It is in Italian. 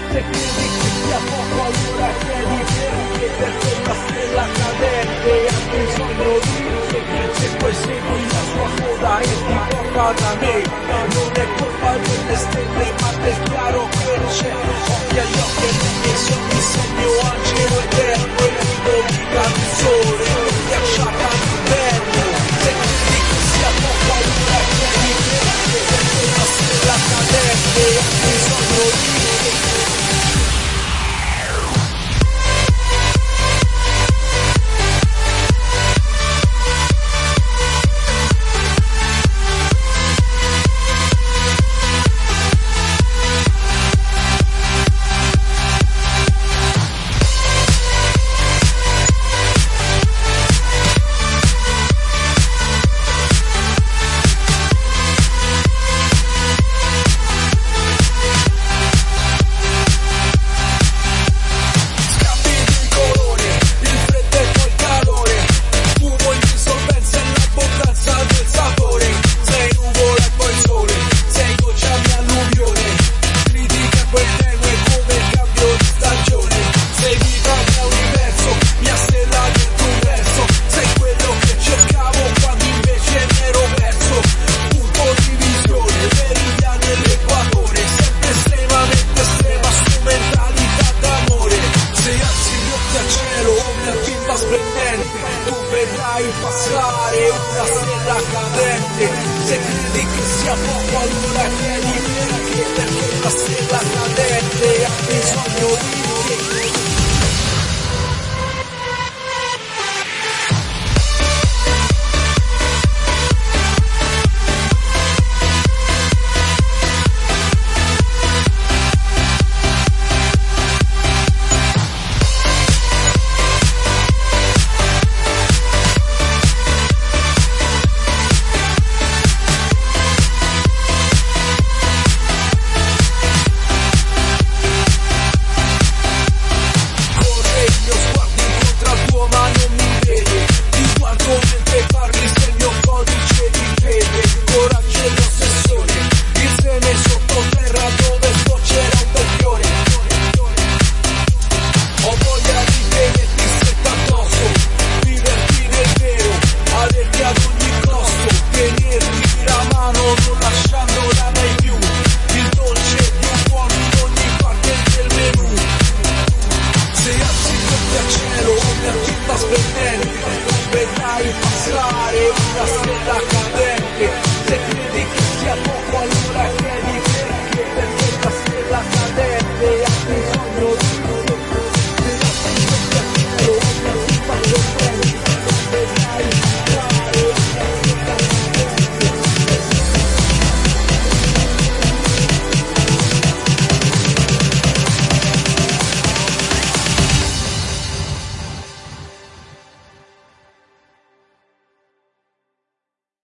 Se credi che sia poco allora chiedi perché la stella cadente ha bisogno di te. Se poi segui la sua coda e ti porta da me, non è colpa delle stelle ma del chiaro che c'è. Occhi agli occhi e nei miei sogni sei il mio angelo eterno e guido di canzone ghiacciata di inverno. Se credi che sia poco allora chiedi perché la stella cadente ha bisogno di te. Tu vedrai passare una stella cadente. Se credi che sia poco allora chiedi perché la stella cadente